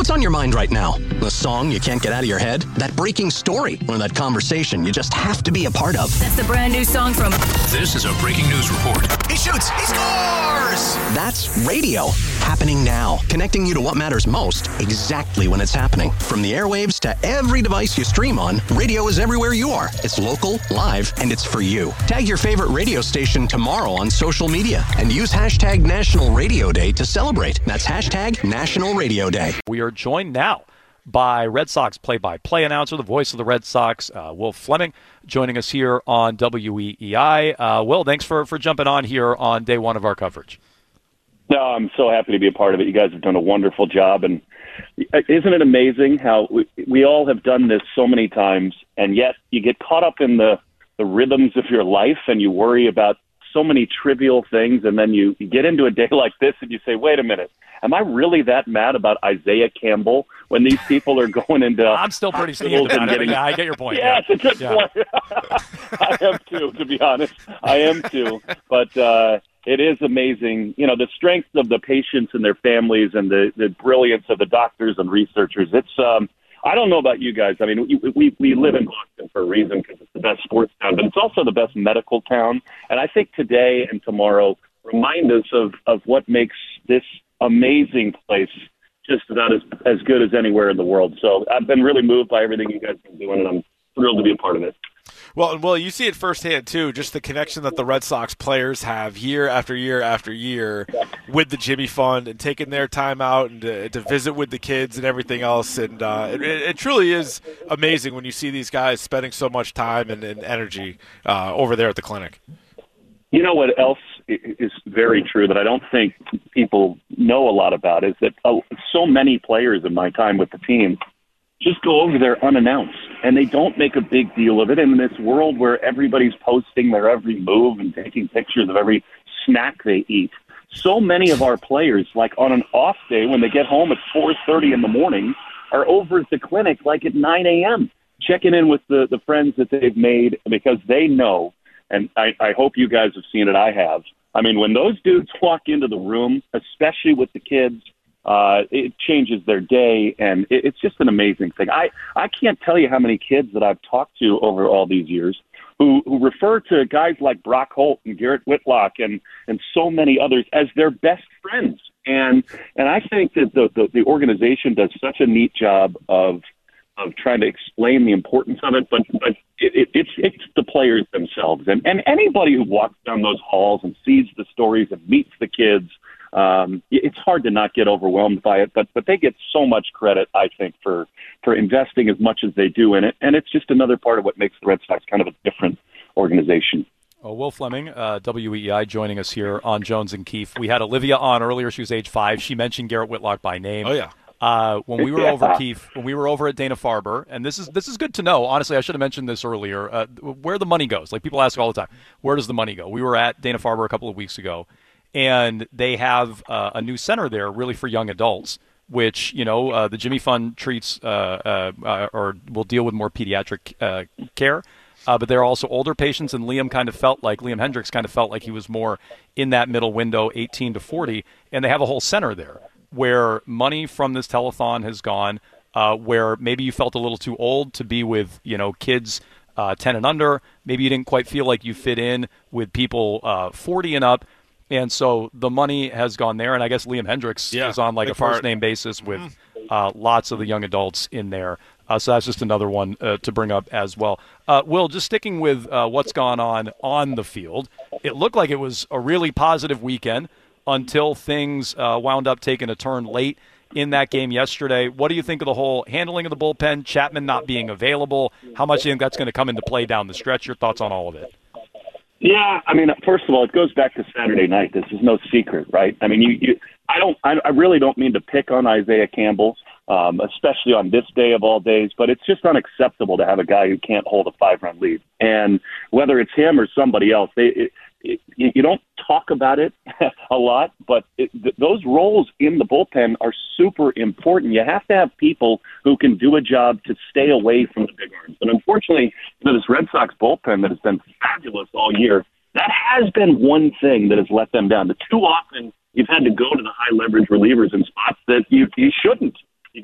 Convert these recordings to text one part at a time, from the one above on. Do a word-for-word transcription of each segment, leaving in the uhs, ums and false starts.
What's on your mind right now? The song you can't get out of your head? That breaking story? Or that conversation you just have to be a part of? That's the brand new song from... This is a breaking news report. He shoots! He scores! That's radio. Happening now. Connecting you to what matters most, exactly when it's happening. From the airwaves to every device you stream on, radio is everywhere you are. It's local, live, and it's for you. Tag your favorite radio station tomorrow on social media and use hashtag National Radio Day to celebrate. That's hashtag National Radio Day. We are joined now by Red Sox play-by-play announcer, the voice of the Red Sox, uh, Will Fleming, joining us here on W E E I. Uh, Will, thanks for, for jumping on here on day one of our coverage. No, I'm so happy to be a part of it. You guys have done a wonderful job. And isn't it amazing how we, we all have done this so many times, and yet you get caught up in the, the rhythms of your life and you worry about so many trivial things, and then you, you get into a day like this and you say, wait a minute, am I really that mad about Isaiah Campbell when these people are going into I'm still pretty steamed about getting... it. Yeah, I get your point. Yeah, yeah. It's a good yeah. point. I am too, to be honest. I am too. But uh, it is amazing, you know, the strength of the patients and their families and the, the brilliance of the doctors and researchers. It's, um, I don't know about you guys. I mean, we, we, we live in Boston for a reason because it's the best sports town, but it's also the best medical town. And I think today and tomorrow remind us of, of what makes this amazing place just about as, as good as anywhere in the world. So I've been really moved by everything you guys have been doing, and I'm thrilled to be a part of it. Well, well, you see it firsthand, too, just the connection that the Red Sox players have year after year after year with the Jimmy Fund and taking their time out and to, to visit with the kids and everything else. And uh, it, it truly is amazing when you see these guys spending so much time and, and energy uh, over there at the clinic. You know what else is very true that I don't think people know a lot about is that uh, so many players in my time with the team just go over there unannounced, and they don't make a big deal of it. And in this world where everybody's posting their every move and taking pictures of every snack they eat, so many of our players, like on an off day when they get home at four thirty in the morning, are over at the clinic like at nine a.m., checking in with the, the friends that they've made because they know, and I, I hope you guys have seen it, I have. I mean, when those dudes walk into the room, especially with the kids, Uh, it changes their day, and it, it's just an amazing thing. I, I can't tell you how many kids that I've talked to over all these years who, who refer to guys like Brock Holt and Garrett Whitlock and, and so many others as their best friends. And and I think that the, the, the organization does such a neat job of of trying to explain the importance of it, but but it, it, it's it's the players themselves. And, and anybody who walks down those halls and sees the stories and meets the kids, Um, it's hard to not get overwhelmed by it, but but they get so much credit, I think, for, for investing as much as they do in it. And it's just another part of what makes the Red Sox kind of a different organization. Oh, Will Fleming, uh, W E E I, joining us here on Jones and Keefe. We had Olivia on earlier. She was age five. She mentioned Garrett Whitlock by name. Oh, yeah. Uh, when we were yeah. over Keefe, when we were over at Dana-Farber, and this is this is good to know. Honestly, I should have mentioned this earlier. Uh, where the money goes, like people ask all the time, where does the money go? We were at Dana-Farber a couple of weeks ago, and they have uh, a new center there, really for young adults, which you know uh, the Jimmy Fund treats uh, uh, uh, or will deal with more pediatric uh, care. Uh, but there are also older patients, and Liam kind of felt like Liam Hendricks kind of felt like he was more in that middle window, eighteen to forty, and they have a whole center there where money from this telethon has gone, uh, where maybe you felt a little too old to be with, you know, kids uh, ten and under. Maybe you didn't quite feel like you fit in with people uh, forty and up. And so the money has gone there. And I guess Liam Hendricks yeah, is on like a first-name basis with uh, lots of the young adults in there. Uh, so that's just another one uh, to bring up as well. Uh, Will, just sticking with uh, what's gone on on the field, it looked like it was a really positive weekend until things uh, wound up taking a turn late in that game yesterday. What do you think of the whole handling of the bullpen, Chapman not being available? How much do you think that's going to come into play down the stretch? Your thoughts on all of it? Yeah, I mean, first of all, it goes back to Saturday night. This is no secret, right? I mean, you, you I don't, I, I really don't mean to pick on Isaiah Campbell, um, especially on this day of all days, but it's just unacceptable to have a guy who can't hold a five-run lead. And whether it's him or somebody else, they, it, it, you don't talk about it a lot, but it, th- those roles in the bullpen are super important. You have to have people who can do a job to stay away from the big arms. And unfortunately, you know, this Red Sox bullpen that has been fabulous all year, that has been one thing that has let them down. The too often you've had to go to the high leverage relievers in spots that you, you shouldn't. You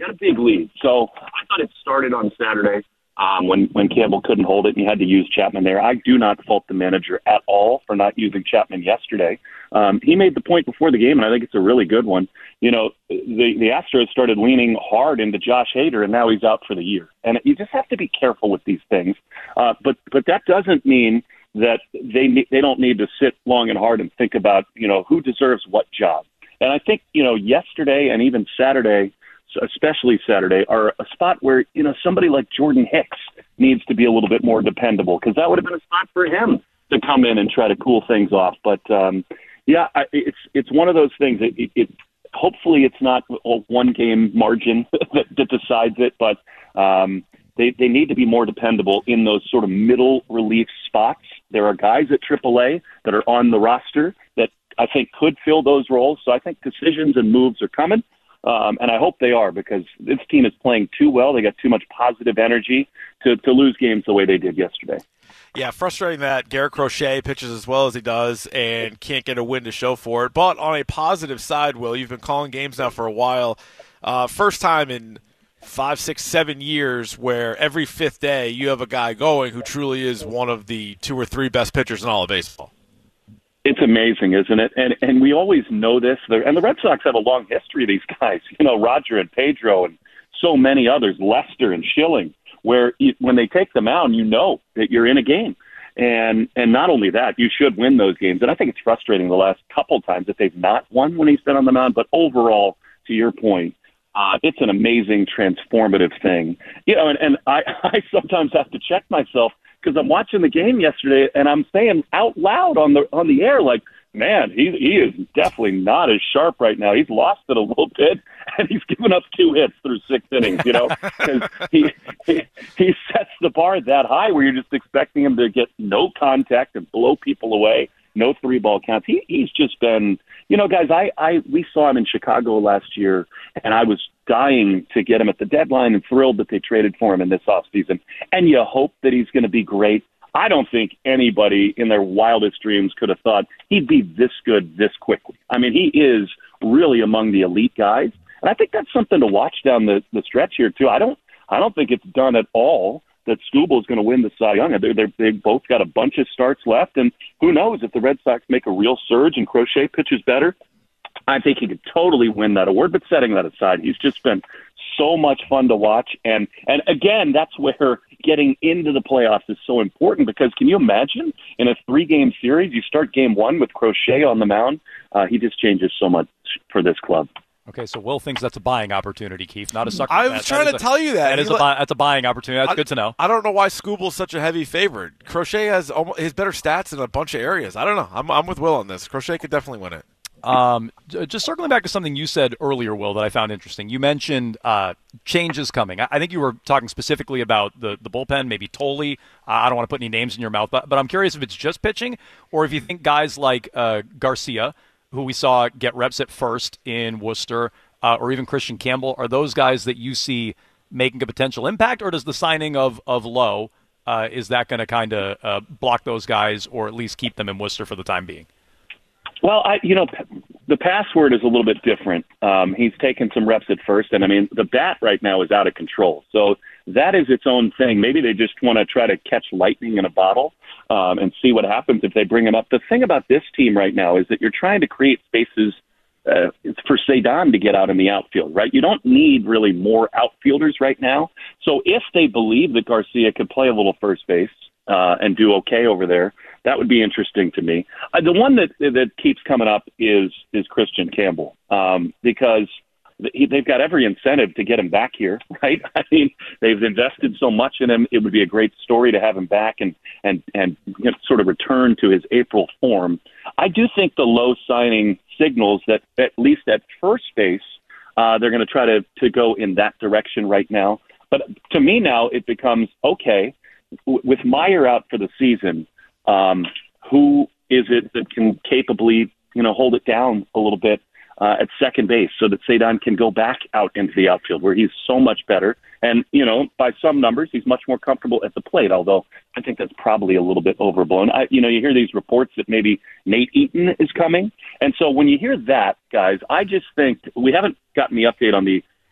got a big lead. So I thought it started on Saturday um, when, when Campbell couldn't hold it and he had to use Chapman there. I do not fault the manager at all for not using Chapman yesterday. Um, he made the point before the game, and I think it's a really good one. You know, the, the Astros started leaning hard into Josh Hader, and now he's out for the year. And you just have to be careful with these things. Uh, but but that doesn't mean that they they don't need to sit long and hard and think about, you know, who deserves what job. And I think, you know, yesterday and even Saturday, especially Saturday, are a spot where, you know, somebody like Jordan Hicks needs to be a little bit more dependable, because that would have been a spot for him to come in and try to cool things off. But, um, yeah, I, it's it's one of those things. It, it, it hopefully it's not a one-game margin that, that decides it, but um, they, they need to be more dependable in those sort of middle relief spots. There are guys at triple A that are on the roster that I think could fill those roles. So I think decisions and moves are coming, um, and I hope they are, because this team is playing too well. They got too much positive energy to, to lose games the way they did yesterday. Yeah, frustrating that Garrett Crochet pitches as well as he does and can't get a win to show for it. But on a positive side, Will, you've been calling games now for a while. Uh, first time in five, six, seven years where every fifth day you have a guy going who truly is one of the two or three best pitchers in all of baseball. It's amazing, isn't it? And and we always know this. And the Red Sox have a long history of these guys. You know, Roger and Pedro and so many others, Lester and Schilling, where you, when they take the mound, you know that you're in a game. And and not only that, you should win those games. And I think it's frustrating the last couple times that they've not won when he's been on the mound. But overall, to your point, uh, it's an amazing, transformative thing. You know, and, and I, I sometimes have to check myself, because I'm watching the game yesterday and I'm saying out loud on the on the air, like, man, he he is definitely not as sharp right now. He's lost it a little bit, and he's given up two hits through six innings, you know, because he, he he sets the bar that high where you're just expecting him to get no contact and blow people away, no three ball counts. He he's just been, you know, guys, I, I we saw him in Chicago last year, and I was dying to get him at the deadline and thrilled that they traded for him in this offseason. And you hope that he's going to be great. I don't think anybody in their wildest dreams could have thought he'd be this good this quickly. I mean, he is really among the elite guys. And I think that's something to watch down the, the stretch here, too. I don't I don't think it's done at all that Skubal's going to win the Cy Young. They're, they're, they've both got a bunch of starts left. And who knows, if the Red Sox make a real surge and Crochet pitches better, I think he could totally win that award. But setting that aside, he's just been so much fun to watch. And, and again, that's where getting into the playoffs is so important, because can you imagine in a three-game series, you start game one with Crochet on the mound? Uh, he just changes so much for this club. Okay, so Will thinks that's a buying opportunity, Keith, not a sucker. I was trying to a, tell you that. That is a, buy, that's a buying opportunity. That's I, good to know. I don't know why Skubal's such a heavy favorite. Crochet has almost, his better stats in a bunch of areas. I don't know. I'm, I'm with Will on this. Crochet could definitely win it. Um, just circling back to something you said earlier, Will, that I found interesting. You mentioned uh, changes coming. I think you were talking specifically about the, the bullpen, maybe Tolle. Uh, I don't want to put any names in your mouth, but, but I'm curious if it's just pitching, or if you think guys like uh, Garcia, who we saw get reps at first in Worcester, uh, or even Christian Campbell, are those guys that you see making a potential impact, or does the signing of, of Lowe, uh, is that going to kind of uh, block those guys, or at least keep them in Worcester for the time being? Well, I, you know, the password is a little bit different. Um, he's taken some reps at first, and I mean, the bat right now is out of control. So that is its own thing. Maybe they just want to try to catch lightning in a bottle um, and see what happens if they bring him up. The thing about this team right now is that you're trying to create spaces uh, for Cedon to get out in the outfield, right? You don't need really more outfielders right now. So if they believe that Garcia could play a little first base uh, and do okay over there, that would be interesting to me. Uh, the one that that keeps coming up is is Christian Campbell, um, because he, they've got every incentive to get him back here, right? I mean, they've invested so much in him. It would be a great story to have him back and and and you know, sort of return to his April form. I do think the Lowe signing signals that at least at first base, uh, they're going to try to to go in that direction right now. But to me now, it becomes okay w- with Meyer out for the season. Um, who is it that can capably, you know, hold it down a little bit uh, at second base so that Cedon can go back out into the outfield where he's so much better. And, you know, by some numbers, he's much more comfortable at the plate, although I think that's probably a little bit overblown. I, you know, you hear these reports that maybe Nate Eaton is coming. And so when you hear that, guys, I just think we haven't gotten the update on the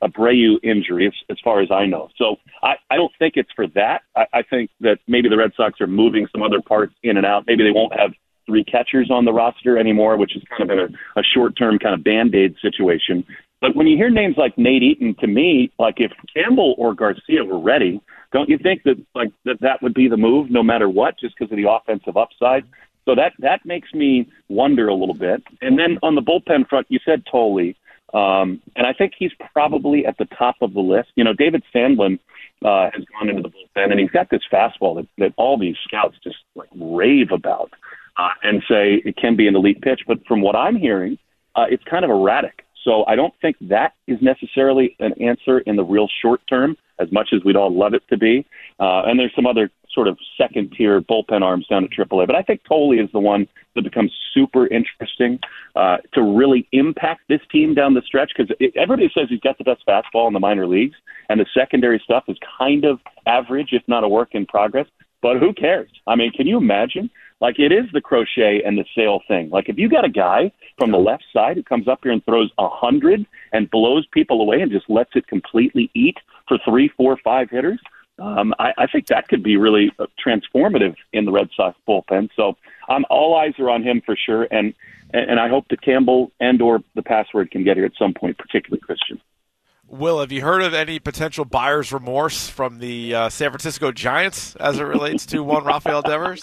Abreu injury, as, as far as I know. So I, I don't think it's for that. I, I think that maybe the Red Sox are moving some other parts in and out. Maybe they won't have three catchers on the roster anymore, which is kind of been a, a short-term kind of Band-Aid situation. But when you hear names like Nate Eaton, to me, like if Campbell or Garcia were ready, don't you think that like that, that would be the move no matter what, just because of the offensive upside? So that, that makes me wonder a little bit. And then on the bullpen front, you said Tolley. Um, and I think he's probably at the top of the list. You know, David Sandlin uh, has gone into the bullpen, and he's got this fastball that, that all these scouts just like rave about uh, and say it can be an elite pitch. But from what I'm hearing, uh, it's kind of erratic. So I don't think that is necessarily an answer in the real short term, as much as we'd all love it to be. Uh, and there's some other sort of second-tier bullpen arms down at triple A. But I think Tolley is the one that becomes super interesting uh, to really impact this team down the stretch, because everybody says he's got the best fastball in the minor leagues, and the secondary stuff is kind of average, if not a work in progress. But who cares? I mean, can you imagine? Like, it is the Crochet and the Sale thing. Like, if you got a guy from the left side who comes up here and throws one hundred and blows people away and just lets it completely eat for three, four, five hitters, um, I, I think that could be really transformative in the Red Sox bullpen. So um, all eyes are on him for sure, and and I hope that Campbell and or the password can get here at some point, particularly Christian. Will, have you heard of any potential buyer's remorse from the uh, San Francisco Giants as it relates to one Rafael Devers?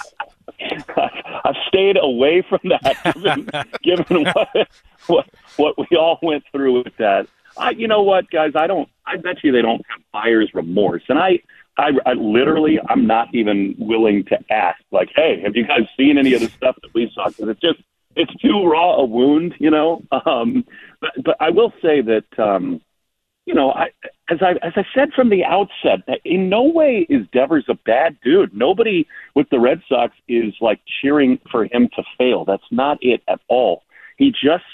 I've stayed away from that, given, given what, what what we all went through with that. I, you know what, guys? I don't. I bet you they don't have buyer's remorse, and I, I, I literally, I'm not even willing to ask. Like, hey, have you guys seen any of the stuff that we saw? Because it's just, it's too raw a wound, you know. Um, but but I will say that. Um, You know, I, as I as I said from the outset, in no way is Devers a bad dude. Nobody with the Red Sox is like cheering for him to fail. That's not it at all. He just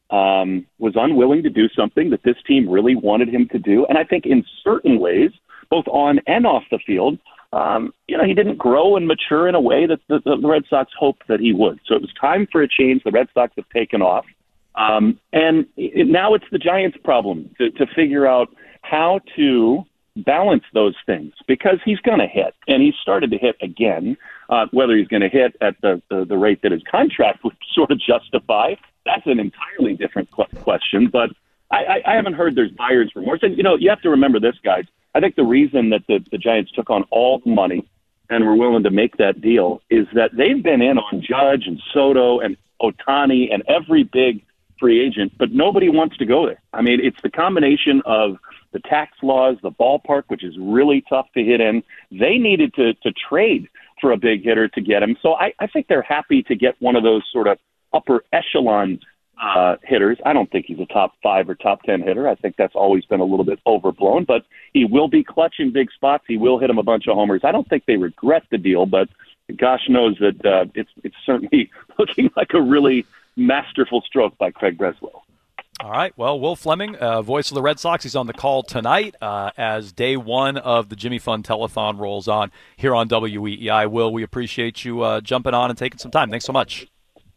um, was unwilling to do something that this team really wanted him to do. And I think in certain ways, both on and off the field, um, you know, he didn't grow and mature in a way that the, the Red Sox hoped that he would. So it was time for a change. The Red Sox have taken off. Um, and it, now it's the Giants' problem to, to figure out how to balance those things, because he's going to hit, and he's started to hit again. Uh, whether he's going to hit at the, the, the rate that his contract would sort of justify, that's an entirely different qu- question. But I, I, I haven't heard there's buyer's remorse. And, you know, you have to remember this, guys. I think the reason that the, the Giants took on all the money and were willing to make that deal is that they've been in on Judge and Soto and Ohtani and every big free agent, but nobody wants to go there. I mean, it's the combination of the tax laws, the ballpark, which is really tough to hit in. They needed to to trade for a big hitter to get him. So I, I think they're happy to get one of those sort of upper echelon uh, hitters. I don't think he's a top five or top ten hitter. I think that's always been a little bit overblown, but he will be clutch in big spots. He will hit him a bunch of homers. I don't think they regret the deal, but gosh knows that uh, it's it's certainly looking like a really masterful stroke by Craig Breslow. All right. Well, Will Fleming, uh, voice of the Red Sox, he's on the call tonight uh, as day one of the Jimmy Fund Telethon rolls on here on W E E I. Will, we appreciate you uh, jumping on and taking some time. Thanks so much.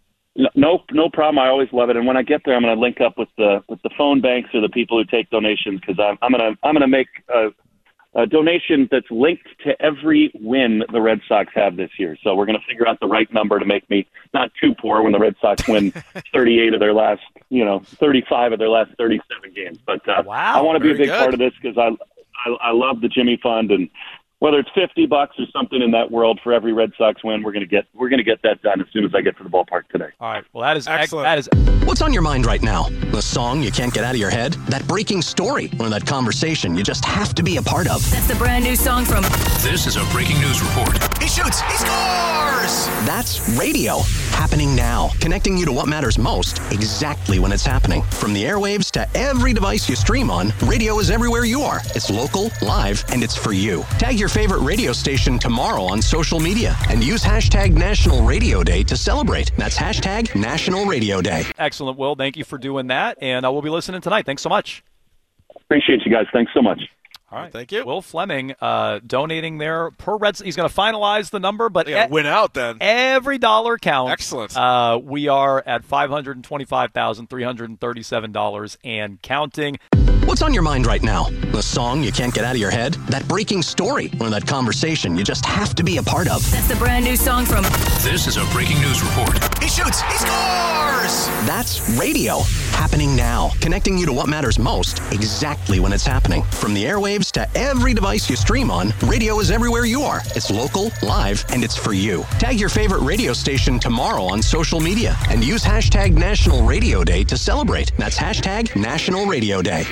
No, no problem. I always love it. And when I get there, I'm going to link up with the with the phone banks or the people who take donations, because I'm, I'm going to I'm going to make a, a donation that's linked to every win the Red Sox have this year. So we're going to figure out the right number to make me not too poor when the Red Sox win thirty-eight of their last, you know, thirty-five of their last thirty-seven games. But uh, wow, I want to be a big good. part of this, because I, I I love the Jimmy Fund, and whether it's fifty bucks or something in that world for every Red Sox win, we're going to get we're going to get that done as soon as I get to the ballpark today. All right. Well, that is excellent. That is. What's on your mind right now? The song you can't get out of your head? That breaking story? Or that conversation you just have to be a part of? That's the brand new song from... This is a breaking news report. He shoots. He scores! That's radio. Happening now. Connecting you to what matters most exactly when it's happening. From the airwaves to every device you stream on, radio is everywhere you are. It's local, live, and it's for you. Tag your favorite radio station tomorrow on social media and use hashtag National Radio Day to celebrate. That's hashtag National Radio Day. Excellent, Will. Thank you for doing that. And uh, we'll be listening tonight. Thanks so much. Appreciate you guys. Thanks so much. All right. Thank you. Will Fleming uh, donating there per Red. He's going to finalize the number, but Yeah, e- win out then. every dollar counts. Excellent. Uh, we are at five hundred twenty-five thousand three hundred thirty-seven dollars and counting. What's on your mind right now? The song you can't get out of your head? That breaking story? Or that conversation you just have to be a part of? That's the brand new song from... This is a breaking news report. He shoots. He scores! That's radio. Happening now. Connecting you to what matters most exactly when it's happening. From the airwaves to every device you stream on, radio is everywhere you are. It's local, live, and it's for you. Tag your favorite radio station tomorrow on social media and use hashtag National Radio Day to celebrate. That's hashtag National Radio Day.